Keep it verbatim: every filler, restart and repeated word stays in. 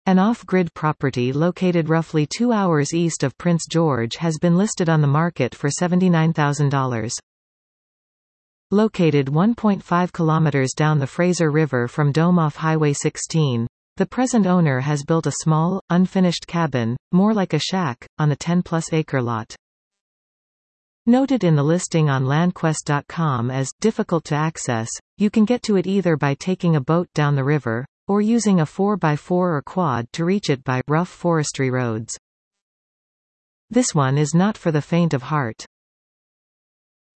An off-grid property located roughly two hours east of Prince George has been listed on the market for seventy-nine thousand dollars. Located one point five kilometers down the Fraser River from Dome off Highway sixteen, the present owner has built a small, unfinished cabin, more like a shack, on a ten-plus acre lot. Noted in the listing on LandQuest dot com as difficult to access, you can get to it either by taking a boat down the river, or using a four by four or quad to reach it by rough forestry roads. This one is not for the faint of heart.